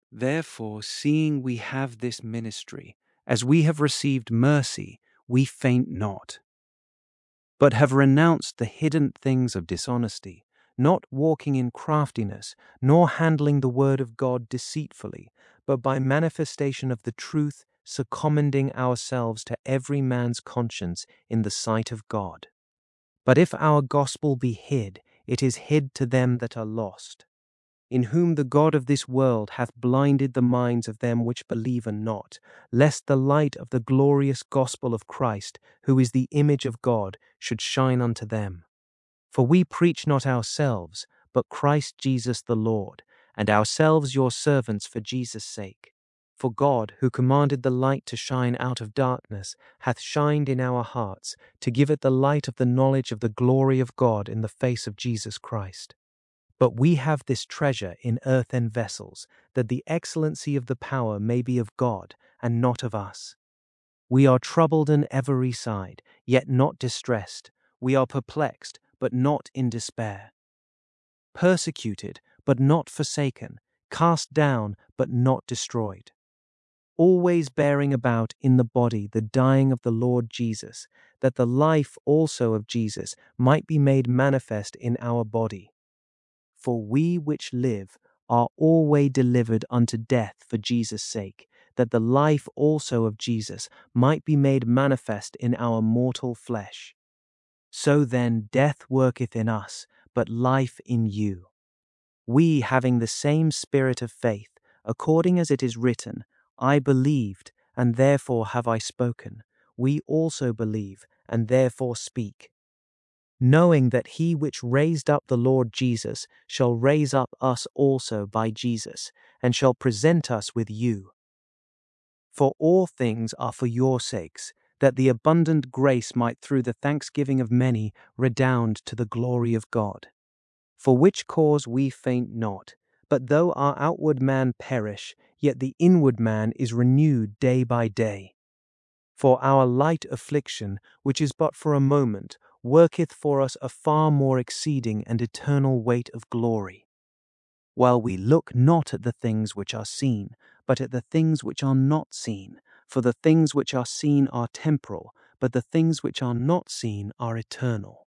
Therefore, seeing we have this ministry, as we have received mercy, we faint not, but have renounced the hidden things of dishonesty, not walking in craftiness, nor handling the word of God deceitfully, but by manifestation of the truth, commending ourselves to every man's conscience in the sight of God. But if our gospel be hid, it is hid to them that are lost, in whom the God of this world hath blinded the minds of them which believe not, lest the light of the glorious gospel of Christ, who is the image of God, should shine unto them. For we preach not ourselves, but Christ Jesus the Lord, and ourselves your servants for Jesus' sake. For God, who commanded the light to shine out of darkness, hath shined in our hearts, to give it the light of the knowledge of the glory of God in the face of Jesus Christ. But we have this treasure in earthen vessels, that the excellency of the power may be of God, and not of us. We are troubled on every side, yet not distressed. We are perplexed, but not in despair. Persecuted, but not forsaken. Cast down, but not destroyed. Always bearing about in the body the dying of the Lord Jesus, that the life also of Jesus might be made manifest in our body. For we which live are always delivered unto death for Jesus' sake, that the life also of Jesus might be made manifest in our mortal flesh. So then death worketh in us, but life in you. We, having the same spirit of faith, according as it is written, I believed, and therefore have I spoken. We also believe, and therefore speak, knowing that he which raised up the Lord Jesus shall raise up us also by Jesus, and shall present us with you. For all things are for your sakes, that the abundant grace might through the thanksgiving of many redound to the glory of God. For which cause we faint not, but though our outward man perish, yet the inward man is renewed day by day. For our light affliction, which is but for a moment, worketh for us a far more exceeding and eternal weight of glory. While we look not at the things which are seen, but at the things which are not seen. For the things which are seen are temporal, but the things which are not seen are eternal.